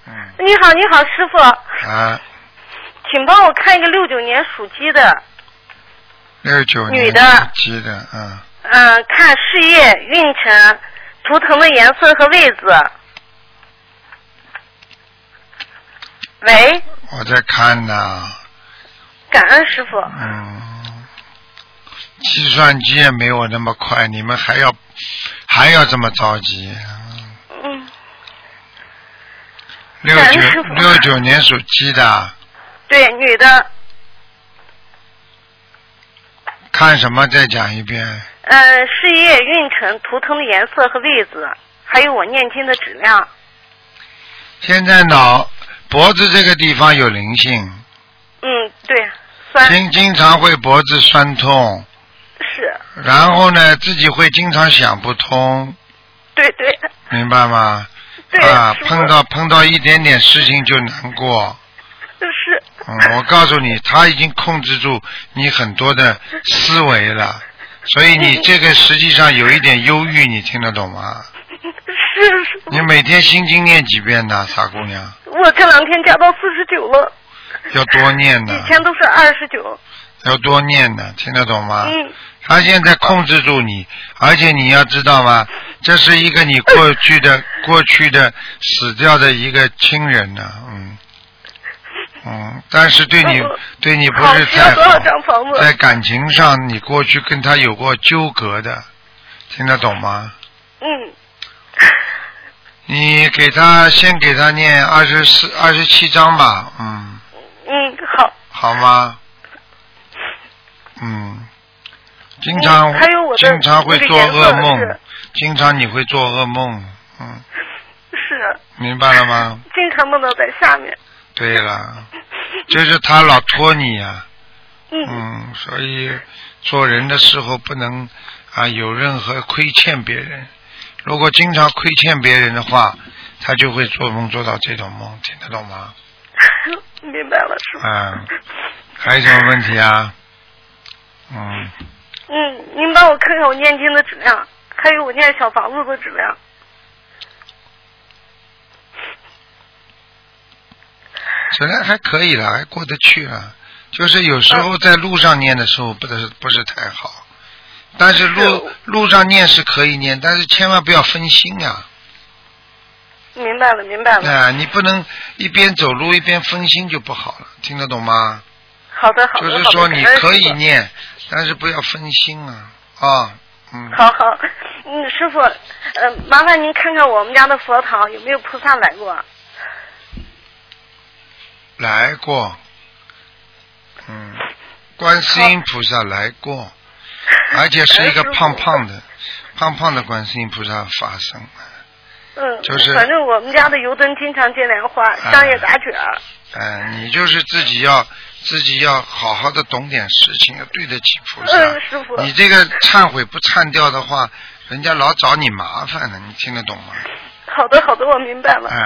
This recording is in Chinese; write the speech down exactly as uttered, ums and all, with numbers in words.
嗯。 你好，你好，师傅。 啊。 请帮我看一个六九年属鸡的。 六九年女的。 属鸡的，嗯。 嗯，看事业运程，图腾的颜色和位置。喂。 我在看呢。 感恩师傅。 嗯。计算机也没我那么快，你们还要还要这么着急？ 嗯。 六九六九年属鸡的。 对，女的。 看什么？再讲一遍。 呃，事业运程、图腾的颜色和位置，还有我念经的质量。 现在脑脖子这个地方有灵性。 嗯，对，酸。 经经常会脖子酸痛。 是。 然后呢，自己会经常想不通。 对对。 明白吗？ 对。 啊，碰到碰到一点点事情就难过。 是。 嗯，我告诉你，他已经控制住你很多的思维了，所以你这个实际上有一点忧郁，你听得懂吗？ 是是。 你每天心经念几遍呢，傻姑娘？ 我这两天加到四十九了。 要多念呢。 以前都是二十九。 要多念呢，听得懂吗？ 嗯。 他现在控制住你，而且你要知道吗？这是一个你过去的、过去的死掉的一个亲人呢、啊，嗯。嗯，但是对你、嗯、对你不是太好，在感情上你过去跟他有过纠葛的，听得懂吗？ 嗯。 你给他先给他念二十四、二十七章吧，嗯。 嗯，好。 好吗？嗯。经常、 嗯、还有我经常会做噩梦，经常你会做噩梦，嗯。 是。 明白了吗？ 经常梦到在下面。 对了，就是他老拖你呀、啊， 嗯, 嗯，所以做人的时候不能啊有任何亏欠别人。如果经常亏欠别人的话，他就会做梦做到这种梦，听得懂吗？ 明白了，师傅。 嗯，还有什么问题啊？嗯。 嗯，您帮我看看我念经的质量，还有我念小房子的质量。 质量还可以了，还过得去了。就是有时候在路上念的时候不是不是太好，但是路路上念是可以念，但是千万不要分心啊。 明白了，明白了。 啊，你不能一边走路一边分心就不好了，听得懂吗？ 好的，好的。 就是说你可以念，但是不要分心啊啊，嗯。 好好，嗯，师傅，呃，麻烦您看看我们家的佛堂有没有菩萨来过。 来过，嗯，观世音菩萨来过，而且是一个胖胖的、胖胖的观世音菩萨发生。 嗯， 就是反正我们家的油灯经常接莲花，香叶打卷。 嗯、呃，你就是自己要自己要好好的懂点事情，要对得起菩萨。 嗯，师傅。 你这个忏悔不忏掉的话，人家老找你麻烦的，你听得懂吗？ 好的，好的，我明白了。 嗯。